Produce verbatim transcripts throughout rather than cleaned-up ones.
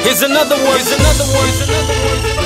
Here's another one. Here's another one. Here's another one.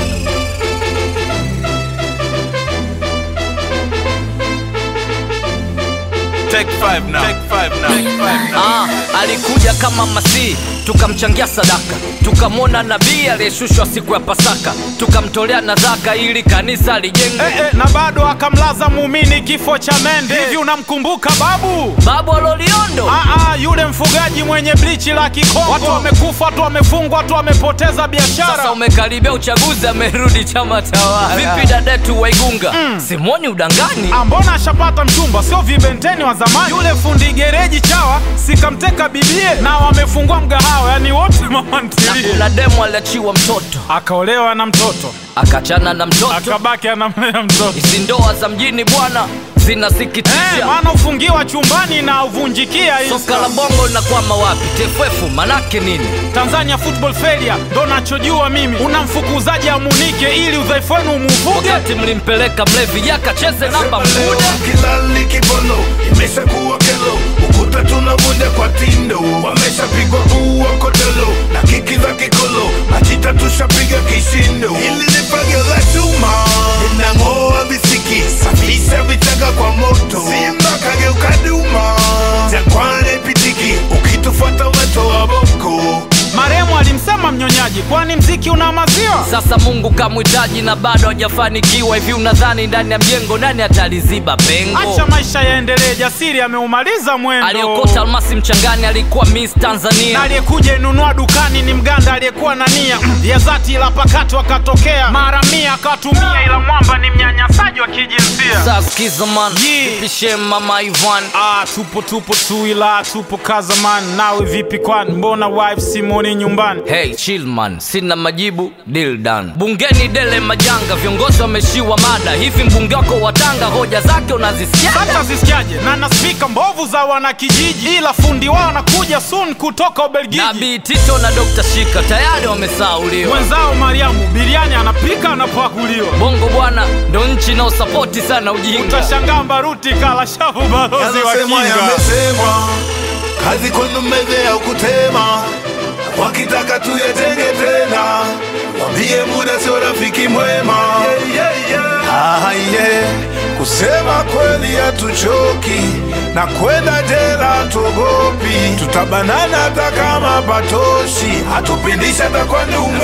Take five now. Take five now. Take five now. Ah, alikuja kama masihi, tukamchangia sadaka, tukamwona nabii aliyeshushwa siku ya Pasaka, tukamtolea nadhaka ili kanisa lijenge. Eh, eh, na bado akamlaza muumini kifo cha mende. Hivi unamkumbuka babu? Babu Loliondo? Ah ah, yule mfugaji mwenye blichi la Kikongo. Watu wamekufa, watu wamefungwa, watu wamepoteza biashara. Sasa umekaribia uchaguzi, amerudi chama tawala. Vipi dadetu Waigunga? Mm. Simoni udangani? Ambona ashapata mchumba, sio vibenteni wa zamani. Yule fundi gereji chawa, sikamteka bibie. Na wamefungua mgahawa, yani wote mama ntilie. Na demo aliachiwa mtoto, akaolewa na mtoto, akachana na mtoto, akabaki anamlea mtoto. Hizi ndoa za mjini bwana zinasikitisha. Eh, maana ufungiwa chumbani na uvunjikia hizo. Soka la bongo linakwama wapi? T F F manake nini? Tanzania football failure, ndo nachojua mimi. Unamfukuzaji amunike ili udhaifu wenu umuvuge. Wakati mlimpeleka mlevi yakacheze namba mkude. Kilali kibolo, imesha kuwa kelo. Ukuta tunavunja kwa tindo. Wamesha pigwa uwa kodolo. Na kiki za kikolo, majita tushapiga kishindo. Hili ni pagio la chuma, inangoa visiki. Safisha vichaka kwa moto, Simba kageuka duma. Jangwani pitiki, ukitufuata weto wa boko. Maremu alimsema mnyonyaji, kwani mziki una maziwa? Sasa Mungu kamwitaji na bado hajafanikiwa. Hivi unadhani ndani ya mjengo nani ataliziba pengo? Acha maisha yaendelee, jasiri ameumaliza mwendo. Aliyokota almasi mchangani alikuwa Miss Tanzania. Na aliyekuja inunua dukani ni mganda aliyekuwa na nia ya zati, ila pakati wakatokea mara mia akatumia, ila mwamba ni mnyanyasaji wa kijinsia. Sasa sikiza man, pishe mama Ivan. Ah, tupo tupo tu ila tupo kaza man. Nawe vipi kwani, mbona wife Simoni nyumbani? Hey chill man, sina majibu, deal done. Bungeni dele majanga, viongozi wameshiwa mada. Hivi mbunge wako wa Tanga hoja zake unazisikia? Hata zisikiaje? Na na speaker mbovu za wana kijiji, ila fundi wao anakuja soon kutoka Ubelgiji. Nabii Tito na Doctor Shika tayari wamesauliwa. Mwenzao Mariamu biriani anapika anapakuliwa. Bongo bwana ndo nchi na usapoti sana ujinga. Utashangaa Baruti kala shavu balozi wa kinga. Yamesemwa, kazi kwenu meze ya ukutema. Wakitaka tuyetenge tena, wambie muda sio rafiki mwema. Yeah, yeah, yeah. Ah, yeah. Kusema kweli hatuchoki, na kwenda jela tuogopi. Tutabanana hata kama patoshi, hatupindisha hata kwa nyumba.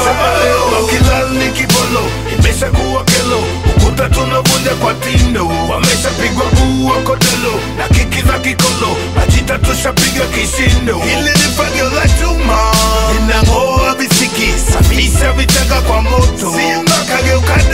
Kilali kibolo, imesha kuwa kelo. Ukuta tunavunja kwa tindo. Wamesha pigwa uwa kodelo. Na kiki za kikolo, majita tushapiga kishindo. Hili ni pagio la chuma, inangoa visiki. Safisha vichaka kwa moto, Simba kageuka